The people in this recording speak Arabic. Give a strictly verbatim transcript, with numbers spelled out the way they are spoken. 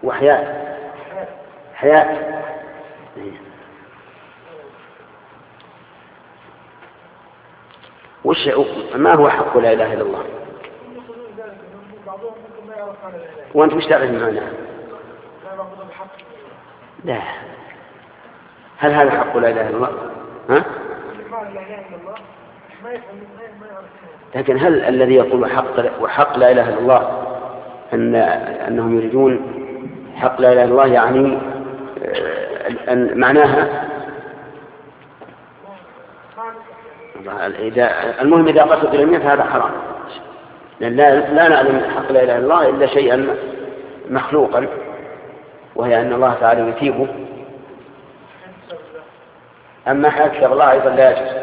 وحياة حياة. وش ما هو حق لا إله إلا الله؟ وأنت مش تعرف معناه؟ لا. هل هذا حق لا إله إلا الله؟ ها؟ لكن هل الذي يقول حق وحق لا إله إلا الله أن أنهم يريدون حق لا إله إلا الله يعني أن معناها إذا المهم إذا قصد اليمين فهذا حرام، لأن لا, لا نعلم حق لا إله إلا الله إلا شيئا مخلوقا، وهي أن الله تعالى يثيبه. أما حق الله أيضا لا يجوز.